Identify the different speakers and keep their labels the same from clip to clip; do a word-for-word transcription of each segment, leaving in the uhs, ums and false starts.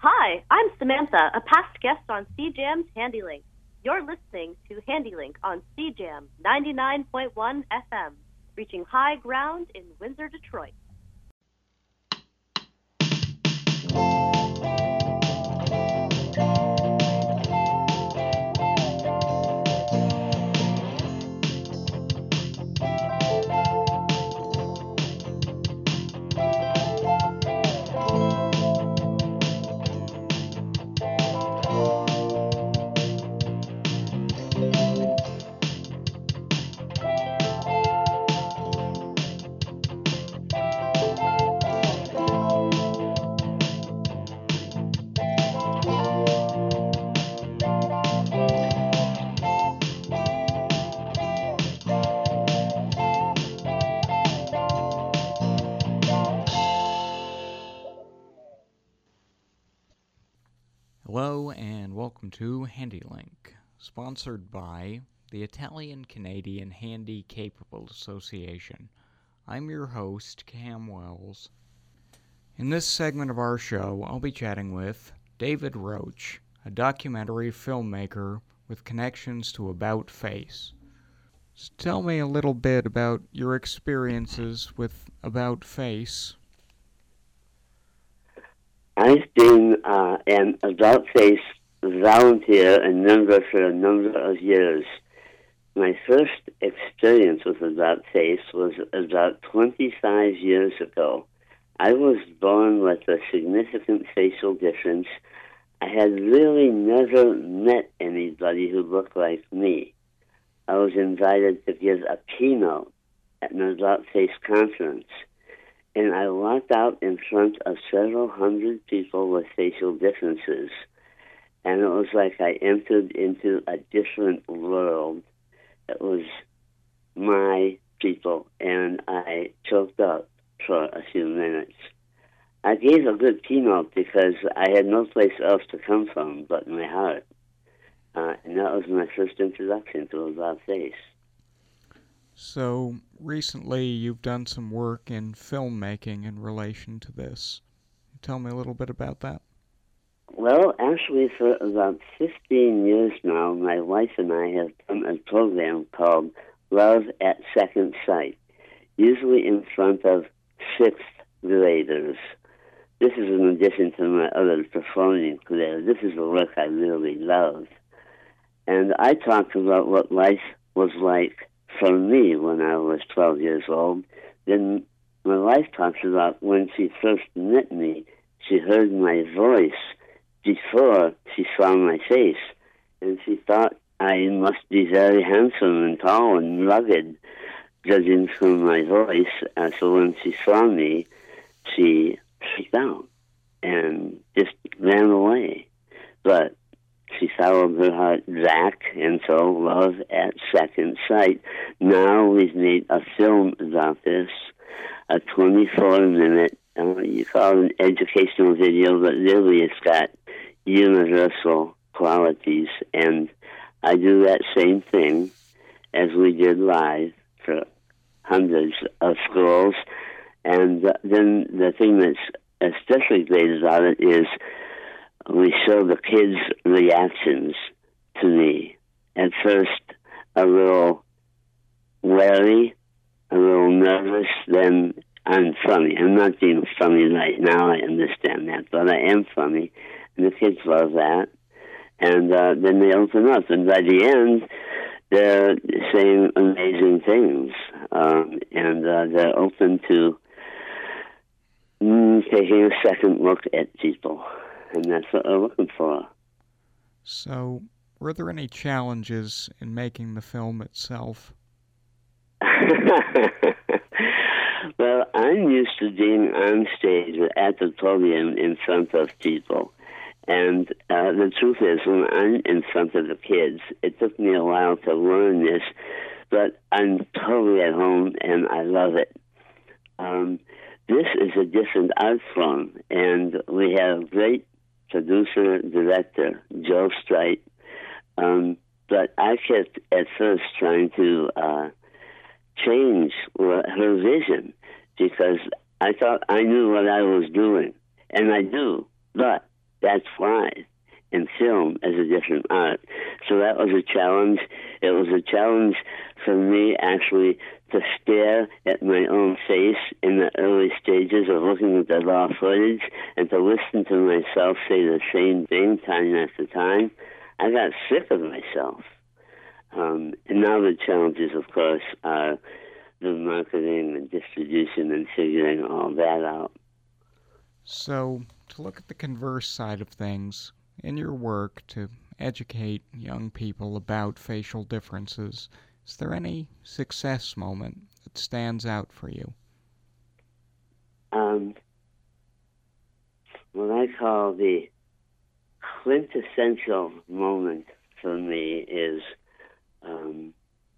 Speaker 1: Hi, I'm Samantha, a past guest on C Jam's HandyLink. You're listening to HandyLink on C Jam ninety-nine point one F M, reaching high ground in Windsor, Detroit.
Speaker 2: Hello and welcome to HandyLink, sponsored by the Italian-Canadian Handy Capable Association. I'm your host, Cam Wells. In this segment of our show, I'll be chatting with David Roach, a documentary filmmaker with connections to About Face. So tell me a little bit about your experiences with About Face.
Speaker 3: I've been uh, an About Face volunteer and member for a number of years. My first experience with About Face was about twenty-five years ago. I was born with a significant facial difference. I had really never met anybody who looked like me. I was invited to give a keynote at an About Face conference, and I walked out in front of several hundred people with facial differences. And it was like I entered into a different world. It was my people, and I choked up for a few minutes. I gave a good keynote because I had no place else to come from but my heart. Uh, and that was my first introduction to About Face.
Speaker 2: So, recently you've done some work in filmmaking in relation to this. Tell me a little bit about that.
Speaker 3: Well, actually, for about fifteen years now, my wife and I have done a program called Love at Second Sight, usually in front of sixth graders. This is in addition to my other performing career. This is the work I really love. And I talk about what life was like for me when I was twelve years old. Then my wife talks about when she first met me, she heard my voice before she saw my face, and she thought I must be very handsome and tall and rugged, judging from my voice. Uh, so when she saw me, she freaked out and just ran away. But she followed her heart back, and so Love at Second Sight. Now we've made a film about this, a twenty-four minute, uh, you call it an educational video, but really it's got universal qualities. And I do that same thing as we did live for hundreds of schools. And uh, then the thing that's especially great about it is we show the kids' reactions to me. At first, a little wary, a little nervous, then I'm funny. I'm not being funny right now, I understand that, but I am funny, and the kids love that. And uh, then they open up, and by the end, they're saying amazing things, um, and uh, they're open to mm, taking a second look at people. And that's what we're looking for.
Speaker 2: So, were there any challenges in making the film itself?
Speaker 3: Well, I'm used to being on stage at the podium in front of people. And uh, the truth is, when I'm in front of the kids, it took me a while to learn this, but I'm totally at home and I love it. Um, this is a different art form, and we have great producer, director, Joe Strite. Um, but I kept at first trying to uh, change her vision because I thought I knew what I was doing, and I do, but That's why. And film as a different art. So that was a challenge. It was a challenge for me, actually, to stare at my own face in the early stages of looking at the raw footage and to listen to myself say the same thing time after time. I got sick of myself. Um, and now the challenges, of course, are the marketing and distribution and figuring all that out.
Speaker 2: So, to look at the converse side of things, in your work to educate young people about facial differences, is there any success moment that stands out for you?
Speaker 3: Um, what I call the quintessential moment for me is um,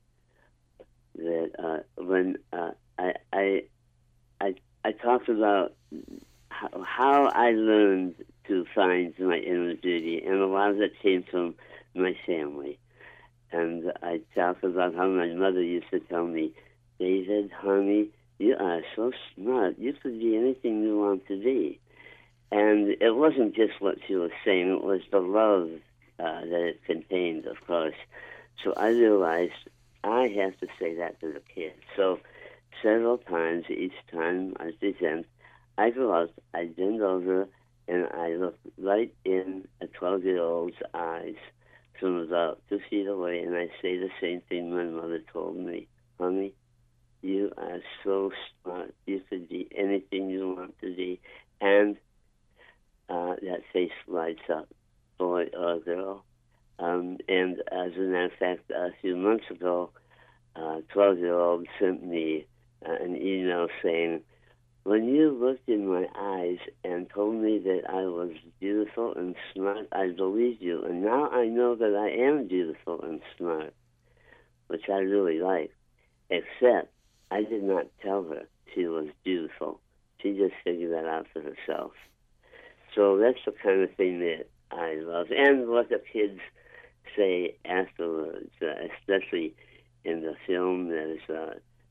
Speaker 3: that uh, when uh, I, I I I talked about how, how I learned to find my inner beauty, and a lot of it came from my family. And I talk about how my mother used to tell me, David, honey, you are so smart. You could be anything you want to be. And it wasn't just what she was saying. It was the love uh, that it contained, of course. So I realized I have to say that to the kids. So several times, each time I present, I go out, I bend over, and I look right in a twelve-year-old's eyes from about two feet away, and I say the same thing my mother told me. Honey, you are so smart. You could be anything you want to be. And uh, that face lights up, boy or girl. Um, and as a matter of fact, a few months ago, a twelve-year-old sent me uh, an email saying, when you looked in my eyes and told me that I was beautiful and smart, I believed you. And now I know that I am beautiful and smart, which I really like. Except I did not tell her she was beautiful. She just figured that out for herself. So that's the kind of thing that I love. And what the kids say afterwards, uh, especially in the film, there's uh,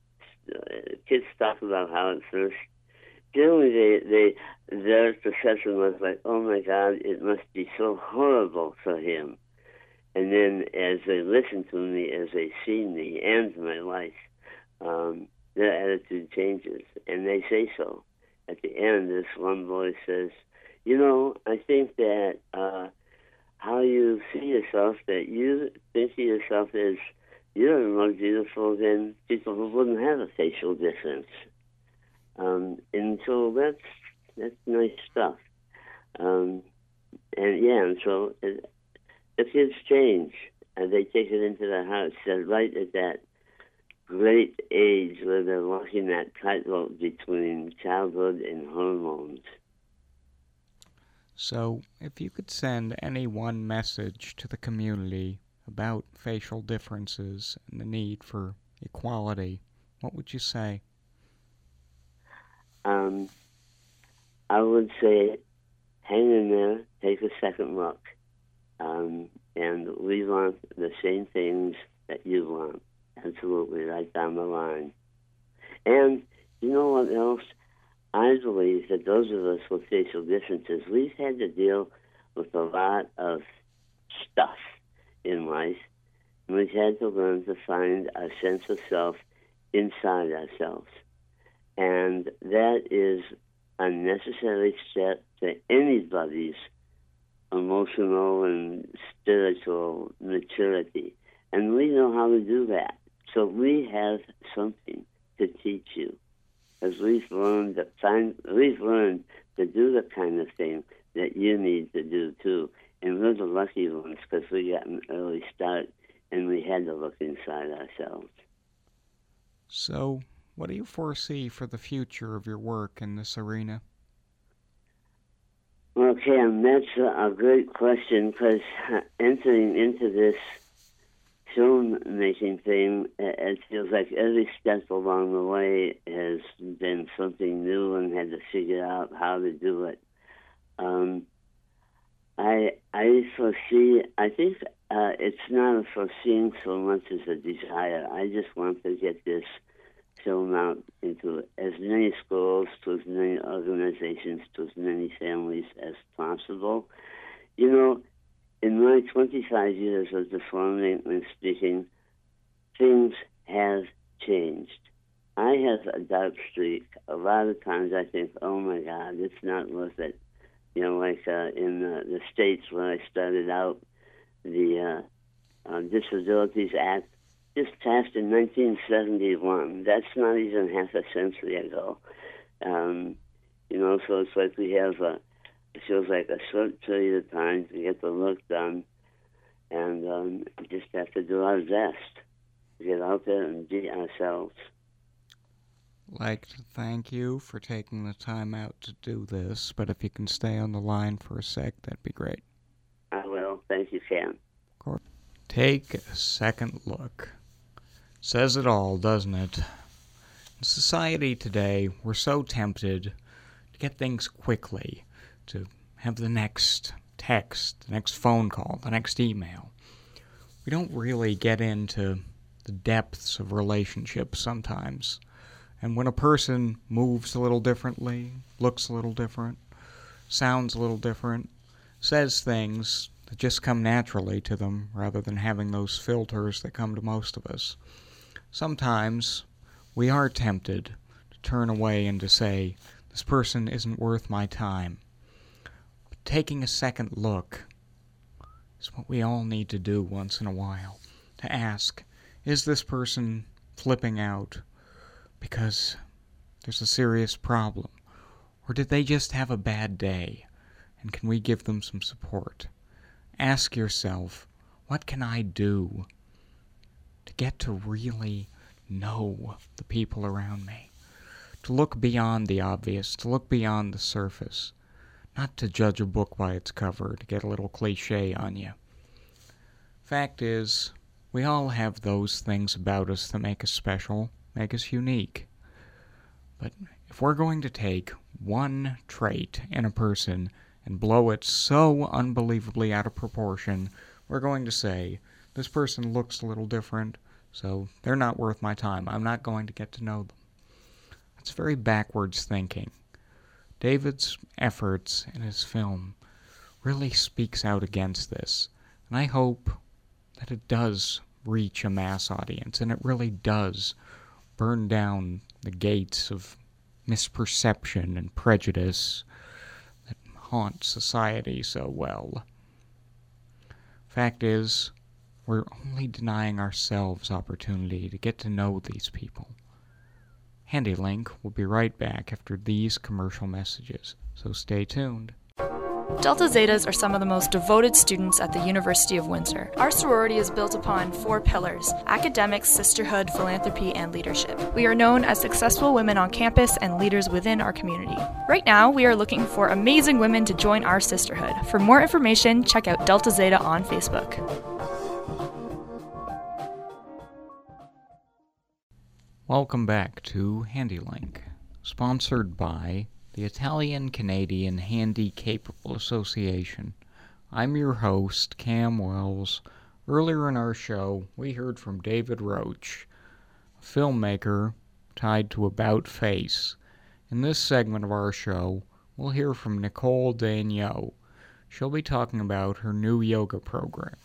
Speaker 3: kids talk about how at first, generally, they, they, their perception was like, oh my God, it must be so horrible for him. And then as they listen to me, as they see me and my life, um, their attitude changes, and they say so. At the end, this one boy says, you know, I think that uh, how you see yourself, that you think of yourself as you're more beautiful than people who wouldn't have a facial difference. Um, and so that's that's nice stuff. Um, and yeah, and so it, the kids change, and they take it into their hearts. They're right at that great age where they're walking that tightrope between childhood and hormones.
Speaker 2: So, if you could send any one message to the community about facial differences and the need for equality, what would you say?
Speaker 3: Um, I would say, hang in there, take a second look, um, and we want the same things that you want, absolutely, right down the line. And you know what else? I believe that those of us with facial differences, we've had to deal with a lot of stuff in life, and we've had to learn to find a sense of self inside ourselves. And that is a necessary step to anybody's emotional and spiritual maturity. And we know how to do that. So we have something to teach you. Because we've learned to find, we've learned to do the kind of thing that you need to do too. And we're the lucky ones because we got an early start and we had to look inside ourselves.
Speaker 2: So, what do you foresee for the future of your work in this arena?
Speaker 3: Well, Cam, that's a, a great question because entering into this film-making thing, it feels like every step along the way has been something new and had to figure out how to do it. Um, I I foresee, I think uh, it's not a foreseeing so much as a desire. I just want to get this film out into as many schools, to as many organizations, to as many families as possible. You know, in my twenty-five years of performing and speaking, things have changed. I have a dark streak. A lot of times I think, oh my God, it's not worth it. You know, like uh, in uh, the States when I started out, the uh, uh, Disabilities Act just passed in nineteen seventy-one. That's not even half a century ago. Um, you know, so it's like we have, a, it feels like a short period of time to get the work done, and um, we just have to do our best to get out there and be ourselves.
Speaker 2: Like to thank you for taking the time out to do this, but if you can stay on the line for a sec, that'd be great.
Speaker 3: I will. Thank you, Cam.
Speaker 2: Of course. Take a second look. Says it all, doesn't it? In society today, we're so tempted to get things quickly, to have the next text, the next phone call, the next email. We don't really get into the depths of relationships sometimes. And when a person moves a little differently, looks a little different, sounds a little different, says things that just come naturally to them rather than having those filters that come to most of us, sometimes we are tempted to turn away and to say, this person isn't worth my time. But taking a second look is what we all need to do once in a while, to ask, is this person flipping out because there's a serious problem? Or did they just have a bad day? And can we give them some support? Ask yourself, what can I do to get to really know the people around me? To look beyond the obvious, to look beyond the surface. Not to judge a book by its cover, to get a little cliche on you. Fact is, we all have those things about us that make us special, make us unique. But if we're going to take one trait in a person and blow it so unbelievably out of proportion, we're going to say, this person looks a little different, so they're not worth my time. I'm not going to get to know them. That's very backwards thinking. David's efforts in his film really speaks out against this, and I hope that it does reach a mass audience, and it really does burn down the gates of misperception and prejudice that haunt society so well. Fact is, we're only denying ourselves opportunity to get to know these people. HandyLink will be right back after these commercial messages, so stay tuned.
Speaker 4: Delta Zetas are some of the most devoted students at the University of Windsor. Our sorority is built upon four pillars: academics, sisterhood, philanthropy, and leadership. We are known as successful women on campus and leaders within our community. Right now, we are looking for amazing women to join our sisterhood. For more information, check out Delta Zeta on Facebook.
Speaker 2: Welcome back to HandyLink, sponsored by the Italian-Canadian Handy-Capable Association. I'm your host, Cam Wells. Earlier in our show, we heard from David Roach, a filmmaker tied to About Face. In this segment of our show, we'll hear from Nicole Daigneault. She'll be talking about her new yoga program.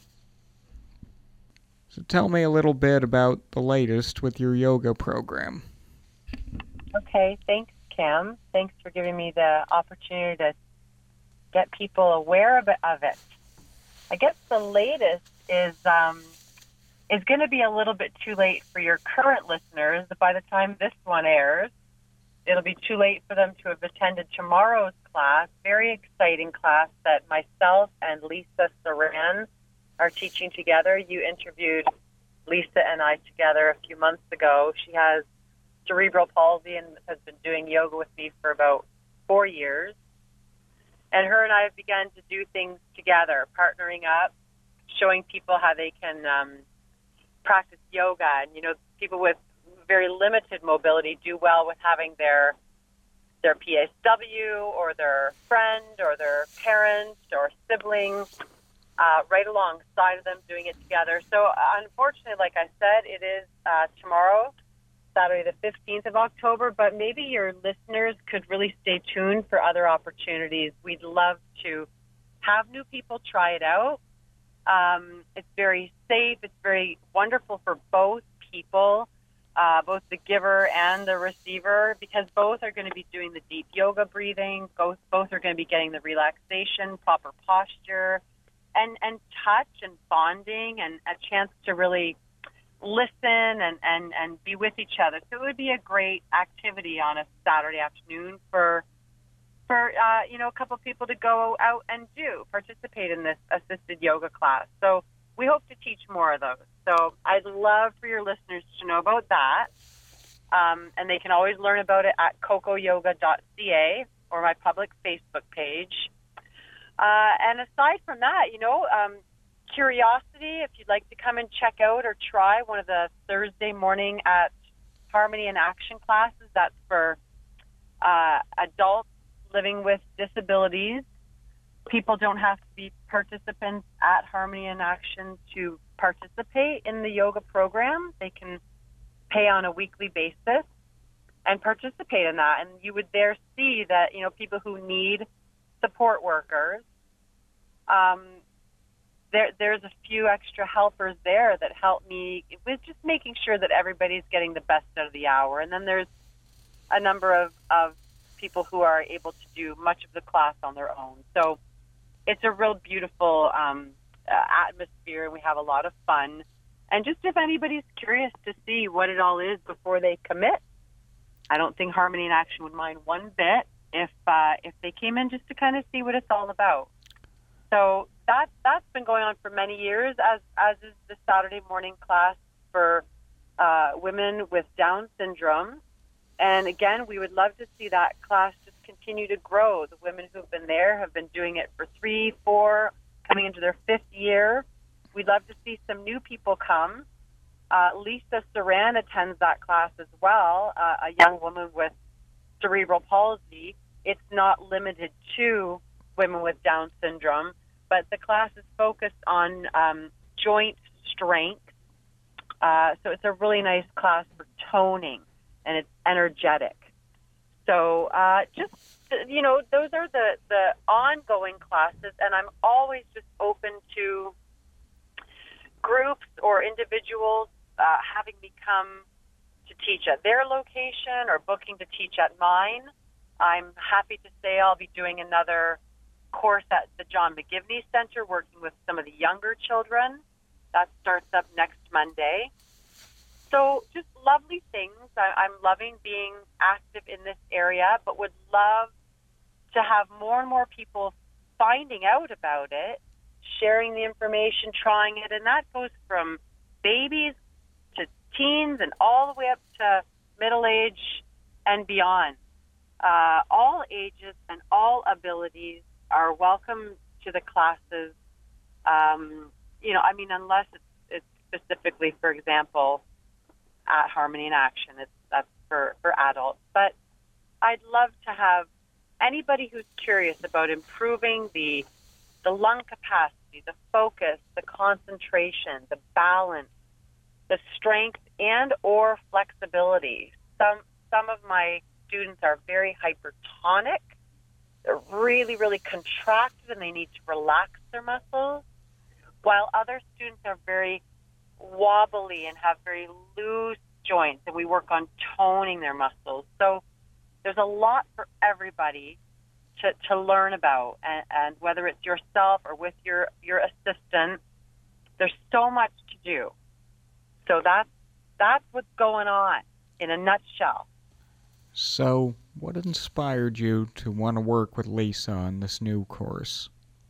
Speaker 2: So tell me a little bit about the latest with your yoga program.
Speaker 5: Okay, thanks, Cam. Thanks for giving me the opportunity to get people aware of it. Of it. I guess the latest is um, is going to be a little bit too late for your current listeners. By the time this one airs, it'll be too late for them to have attended tomorrow's class. Very exciting class that myself and Lisa Saran are teaching together. You interviewed Lisa and I together a few months ago. She has cerebral palsy and has been doing yoga with me for about four years. And her and I have begun to do things together, partnering up, showing people how they can um, practice yoga. And, you know, people with very limited mobility do well with having their their P S W or their friend or their parent or sibling Uh, right alongside of them, doing it together. So, uh, unfortunately, like I said, it is uh, tomorrow Saturday the fifteenth of October, but maybe your listeners could really stay tuned for other opportunities. We'd love to have new people try it out. Um, it's very safe. It's very wonderful for both people, uh, both the giver and the receiver, because both are going to be doing the deep yoga breathing. Both both are going to be getting the relaxation, proper posture, and, and touch and bonding, and a chance to really listen and, and, and be with each other. So it would be a great activity on a Saturday afternoon for for uh, you know, a couple of people to go out and do, participate in this assisted yoga class. So we hope to teach more of those. So I'd love for your listeners to know about that. Um, and they can always learn about it at coco yoga dot c a or my public Facebook page. Uh, and aside from that, you know, um, curiosity, if you'd like to come and check out or try one of the Thursday morning at Harmony in Action classes, that's for uh, adults living with disabilities. People don't have to be participants at Harmony in Action to participate in the yoga program. They can pay on a weekly basis and participate in that. And you would there see that, you know, people who need support workers, um, there, there's a few extra helpers there that help me with just making sure that everybody's getting the best out of the hour. And then there's a number of, of people who are able to do much of the class on their own. So it's a real beautiful um, uh, atmosphere, and we have a lot of fun. And just if anybody's curious to see what it all is before they commit, I don't think Harmony in Action would mind one bit if uh, if they came in just to kind of see what it's all about. So that, that's been going on for many years, as, as is the Saturday morning class for uh, women with Down syndrome. And again, we would love to see that class just continue to grow. The women who've been there have been doing it for three, four, coming into their fifth year. We'd love to see some new people come. Uh, Lisa Saran attends that class as well, uh, a young woman with cerebral palsy. It's not limited to women with Down syndrome, but the class is focused on um, joint strength. Uh, so it's a really nice class for toning, and it's energetic. So uh, just, you know, those are the, the ongoing classes, and I'm always just open to groups or individuals uh, having me come to teach at their location or booking to teach at mine. I'm happy to say I'll be doing another course at the John McGivney Center working with some of the younger children. That starts up next Monday. So just lovely things. I, I'm loving being active in this area, but would love to have more and more people finding out about it, sharing the information, trying it, and that goes from babies to teens and all the way up to middle age and beyond. Uh, all ages and all abilities are welcome to the classes. Um, you know, I mean, unless it's, it's specifically, for example, at Harmony in Action, it's that's for, for adults. But I'd love to have anybody who's curious about improving the the lung capacity, the focus, the concentration, the balance, the strength, and or flexibility. Some some of my students are very hypertonic. They're really, really contracted, and they need to relax their muscles, while other students are very wobbly and have very loose joints, and we work on toning their muscles. So there's a lot for everybody to, to learn about, and, and whether it's yourself or with your, your assistant, there's so much to do. So that's, that's what's going on in a nutshell.
Speaker 2: So what inspired you to want to work with Lisa on this new course?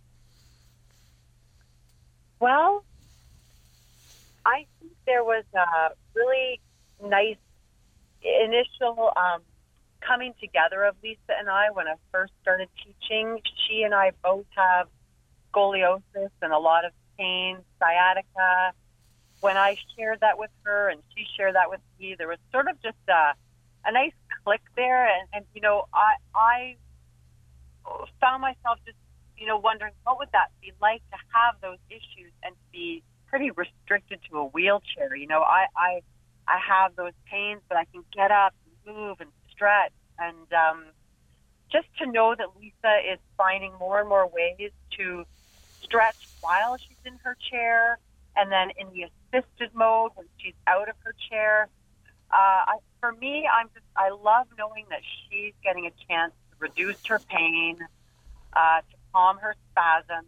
Speaker 5: Well, I think there was a really nice initial um, coming together of Lisa and I when I first started teaching. She and I both have scoliosis and a lot of pain, sciatica. When I shared that with her and she shared that with me, there was sort of just a, a nice click there. And, and you know, I, I found myself just, you know, wondering what would that be like to have those issues and to be pretty restricted to a wheelchair. You know, I, I I have those pains, but I can get up and move and stretch. And um, just to know that Lisa is finding more and more ways to stretch while she's in her chair, and then in the assisted mode when she's out of her chair. Uh, I, for me, I'm just I love knowing that she's getting a chance to reduce her pain, uh, to calm her spasms.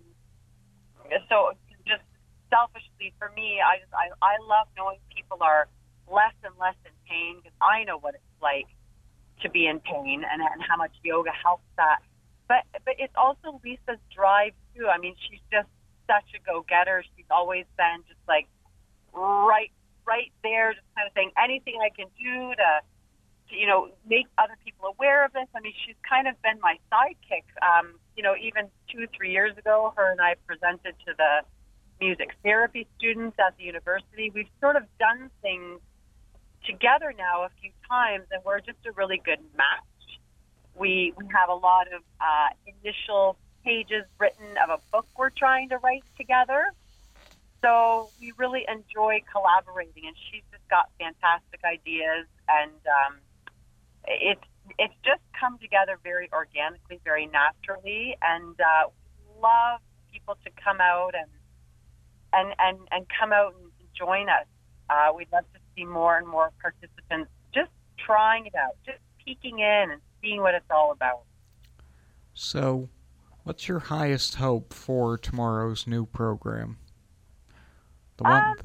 Speaker 5: So just selfishly for me, I just I, I love knowing people are less and less in pain, because I know what it's like to be in pain, and, and how much yoga helps that. But but it's also Lisa's drive too. I mean, she's just such a go-getter. She's always been just like right right there, just kind of saying anything I can do to, to you know, make other people aware of this. I mean, she's kind of been my sidekick. Um, you know, even two, three years ago, her and I presented to the music therapy students at the university. We've sort of done things together now a few times, and we're just a really good match. We we have a lot of uh, initial pages written of a book we're trying to write together. So we really enjoy collaborating, and she's just got fantastic ideas, and um, it's it's just come together very organically, very naturally, and uh, we love people to come out and and and, and come out and join us. Uh, we'd love to see more and more participants just trying it out, just peeking in and seeing what it's all about.
Speaker 2: So, what's your highest hope for tomorrow's new program? The one
Speaker 5: um,
Speaker 2: thing.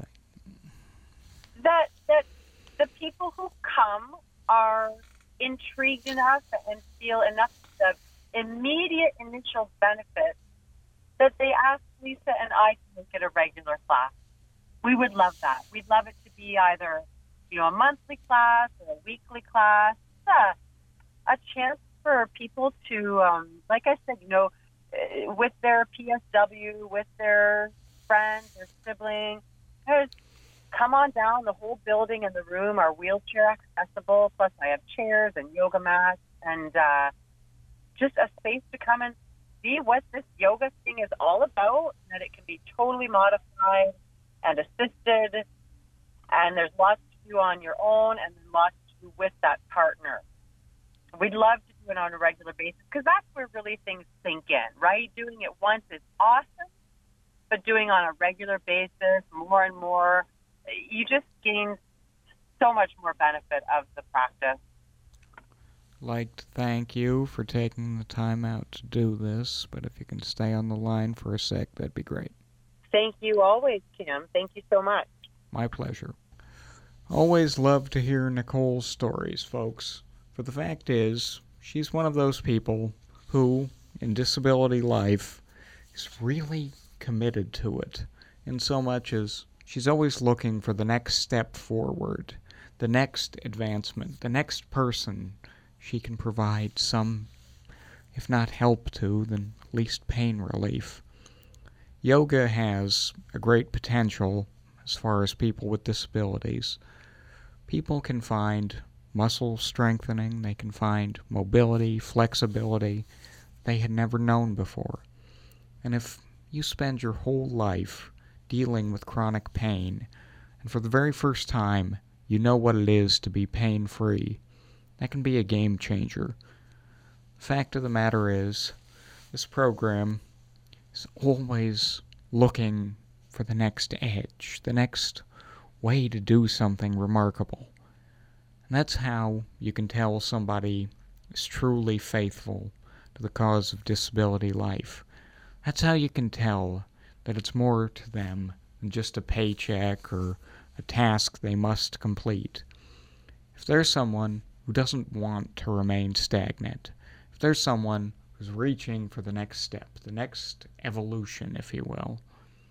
Speaker 5: That, that the people who come are intrigued enough and feel enough of immediate initial benefit that they ask Lisa and I to make it a regular class. We would love that. We'd love it to be either, you know, a monthly class or a weekly class. Uh, a chance for people to, um, like I said, you know, with their P S W, with their friends, their siblings, just come on down. The whole building and the room are wheelchair accessible. Plus, I have chairs and yoga mats, and uh, just a space to come and see what this yoga thing is all about, and that it can be totally modified and assisted, and there's lots to do on your own, and then lots to do with that partner. We'd love to do it on a regular basis, because that's where really things sink in, right? Doing it once is awesome, but doing on a regular basis, more and more, you just gain so much more benefit of the practice.
Speaker 2: I'd like to thank you for taking the time out to do this, but if you can stay on the line for a sec, that'd be great.
Speaker 5: Thank you always, Kim. Thank you so much.
Speaker 2: My pleasure. Always love to hear Nicole's stories, folks. For the fact is, she's one of those people who, in disability life, is really committed to it, in so much as she's always looking for the next step forward, the next advancement, the next person she can provide some, if not help to, then at least pain relief. Yoga has a great potential as far as people with disabilities. People can find muscle strengthening, they can find mobility, flexibility they had never known before. And if you spend your whole life dealing with chronic pain, and for the very first time you know what it is to be pain-free, that can be a game changer. The fact of the matter is, this program is always looking for the next edge, the next way to do something remarkable. And that's how you can tell somebody is truly faithful to the cause of disability life. That's how you can tell that it's more to them than just a paycheck or a task they must complete. If there's someone who doesn't want to remain stagnant, if there's someone who's reaching for the next step, the next evolution, if you will,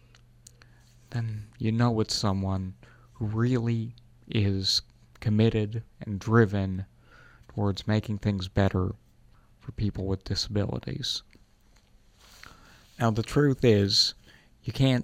Speaker 2: then you know it's someone who really is committed and driven towards making things better for people with disabilities. Now, the truth is, you can't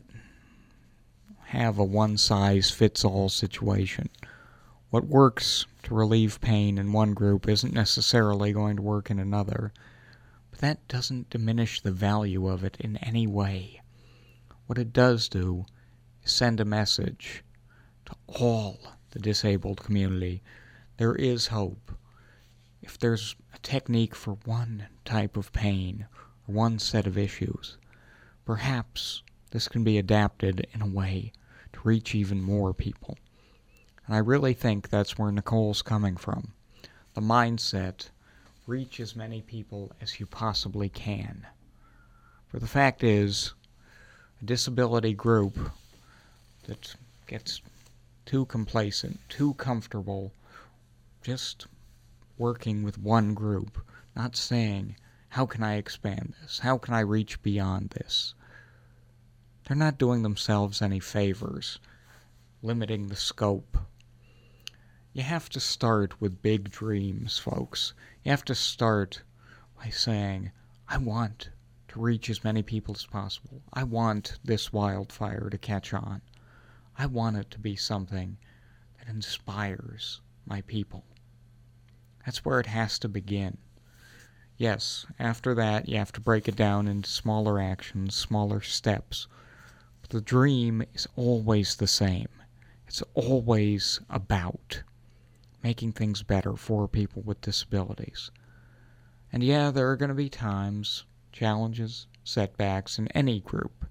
Speaker 2: have a one-size-fits-all situation. What works to relieve pain in one group isn't necessarily going to work in another, but that doesn't diminish the value of it in any way. What it does do is send a message to all the disabled community, there is hope. If there's a technique for one type of pain or one set of issues, perhaps this can be adapted in a way to reach even more people. And I really think that's where Nicole's coming from. The mindset, reach as many people as you possibly can. For the fact is, a disability group that gets too complacent, too comfortable, just working with one group, not saying, how can I expand this? How can I reach beyond this? They're not doing themselves any favors, limiting the scope. You have to start with big dreams, folks. You have to start by saying, I want to reach as many people as possible. I want this wildfire to catch on. I want it to be something that inspires my people. That's where it has to begin. Yes, after that, you have to break it down into smaller actions, smaller steps. But the dream is always the same. It's always about making things better for people with disabilities. And yeah, there are going to be times, challenges, setbacks in any group.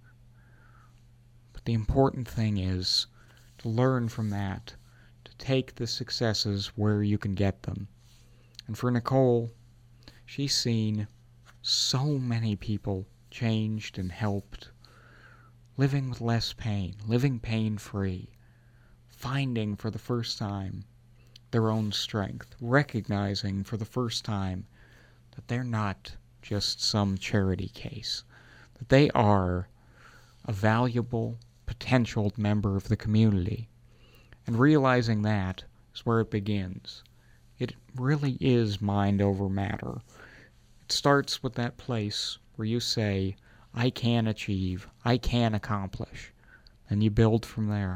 Speaker 2: But the important thing is to learn from that, to take the successes where you can get them. And for Nicole, she's seen so many people changed and helped, living with less pain, living pain-free, finding for the first time their own strength, recognizing for the first time that they're not just some charity case, that they are a valuable, potential member of the community. And realizing that is where it begins. It really is mind over matter. It starts with that place where you say, I can achieve, I can accomplish, and you build from there.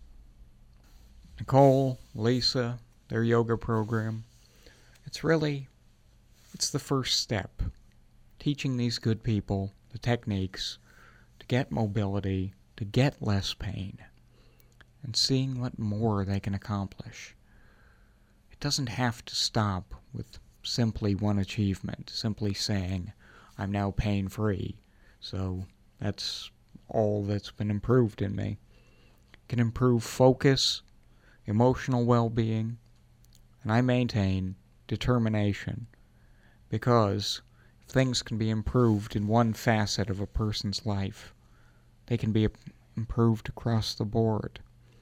Speaker 2: Nicole, Lisa, their yoga program, it's really, it's the first step. Teaching these good people the techniques to get mobility, to get less pain, and seeing what more they can accomplish. It doesn't have to stop with simply one achievement, simply saying, I'm now pain-free, so that's all that's been improved in me. It can improve focus, emotional well-being, and I maintain determination, because if things can be improved in one facet of a person's life, they can be improved across the board.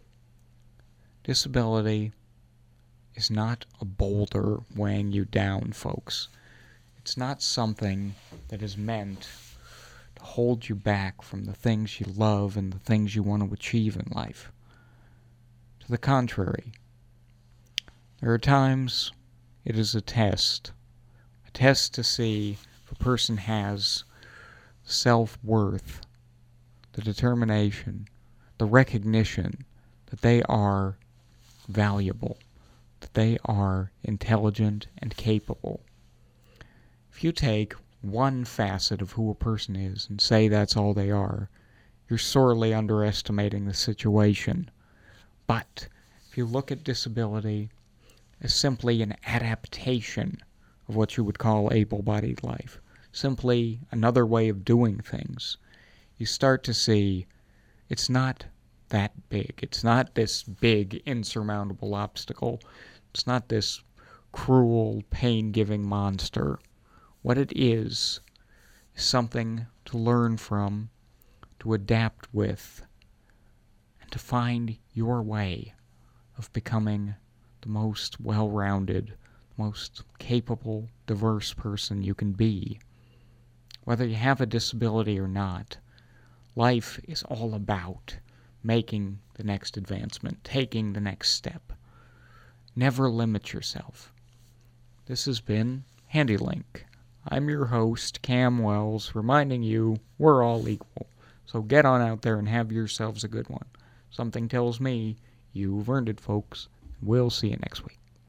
Speaker 2: Disability is not a boulder weighing you down, folks. It's not something that is meant to hold you back from the things you love and the things you want to achieve in life. To the contrary, there are times it is a test, a test to see if a person has self-worth, the determination, the recognition that they are valuable, that they are intelligent and capable. If you take one facet of who a person is and say that's all they are, you're sorely underestimating the situation. But if you look at disability as simply an adaptation of what you would call able-bodied life, simply another way of doing things, you start to see it's not that big. It's not this big, insurmountable obstacle. It's not this cruel, pain-giving monster. What it is, is something to learn from, to adapt with, and to find your way of becoming the most well-rounded, most capable, diverse person you can be. Whether you have a disability or not, life is all about making the next advancement, taking the next step. Never limit yourself. This has been HandyLink. I'm your host, Cam Wells, reminding you we're all equal. So get on out there and have yourselves a good one. Something tells me you've earned it, folks. We'll see you next week.